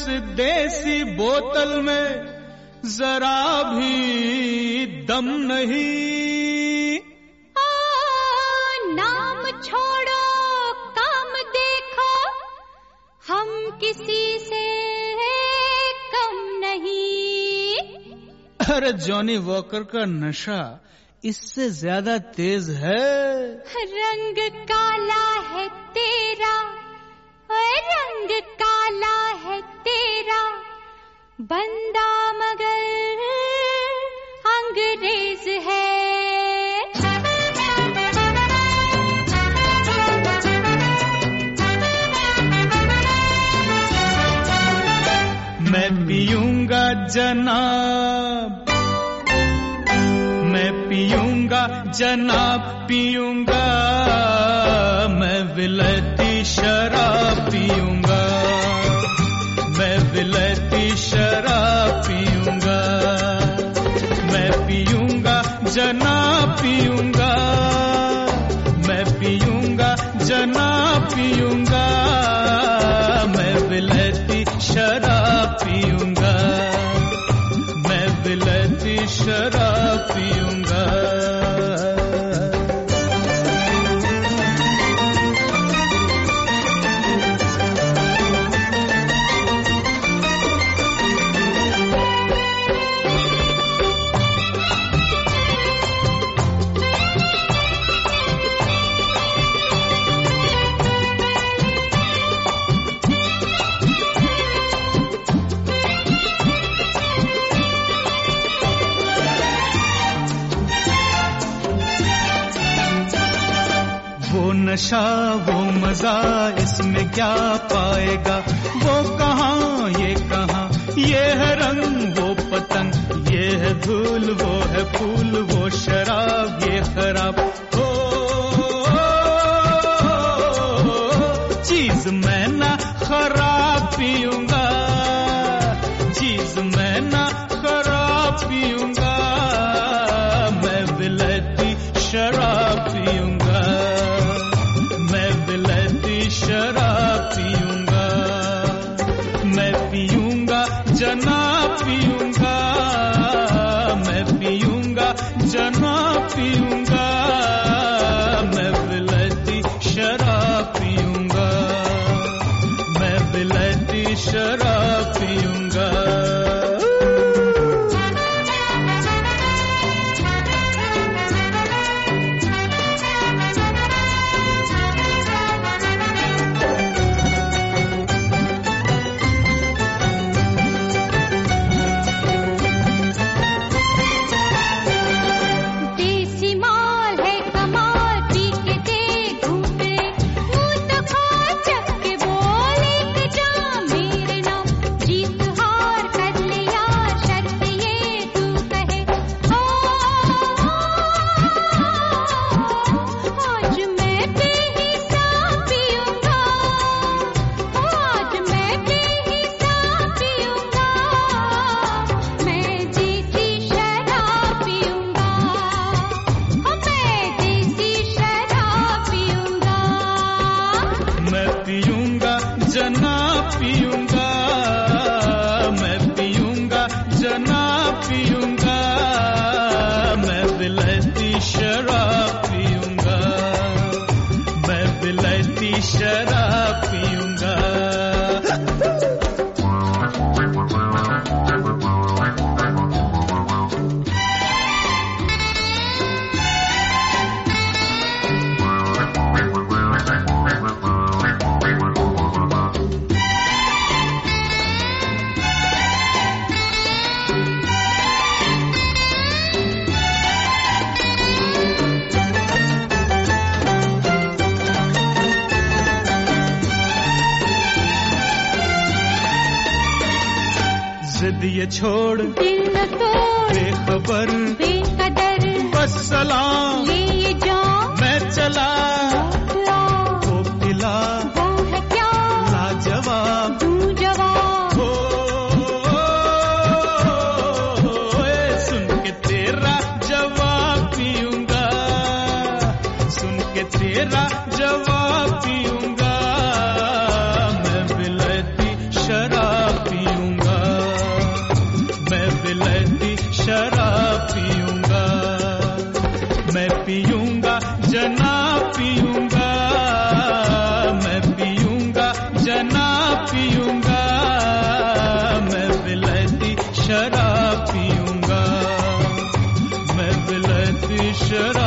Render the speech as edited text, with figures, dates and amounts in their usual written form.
इस देसी बोतल में जरा भी दम नहीं। नाम छोड़ो काम देखो, हम किसी से कम नहीं। अरे जॉनी वॉकर का नशा इससे ज्यादा तेज है। रंग काला है तेरा, रंग काला है तेरा, बंदा मगर अंग्रेज है। मैं पीऊंगा जनाब, मैं पीऊंगा जनाब, पीऊंगा मैं विलायती शराब पीऊंगा, मैं विलायती शराब पीऊंगा, मैं पीऊंगा जनाब पीऊंगा, मैं पीऊंगा जनाब पीऊंगा, मैं विलायती शराब पीऊंगा, मैं विलायती शराब पीऊंगा। नशा वो मजा इसमें क्या पाएगा, वो कहाँ ये कहाँ, ये है रंग वो पतंग, ये है धूल वो है फूल, वो शराब ये खराब। हो चीज मैं ना खराब पीऊंगा, चीज मैं ना खराब पीऊंगा, मैं विलायती शराब पीऊंगा, शराब पीऊंगा, मैं पीऊंगा जनाब पीऊंगा, मैं पीऊंगा जनाब पीऊंगा, मैं विलायती शराब पीऊंगा, मैं विलायती शराब पीऊंगा। शराब पीऊंगा। जिद ये छोड़ दिल न तोड़, बेखबर बेकदर बस सलाम ये जान मैं चला, वो पिला वो है क्या लाजवाब तू जवाब। सुन के तेरा जवाब पीऊंगा, सुन के तेरा जवाब पीऊंगा, मैं विलायती शराब शराब पीऊंगा, मैं पीऊंगा जना पीऊंगा, मैं पीऊंगा जना पीऊंगा, मैं विलायती शराब पीऊंगा, मैं विलायती शराब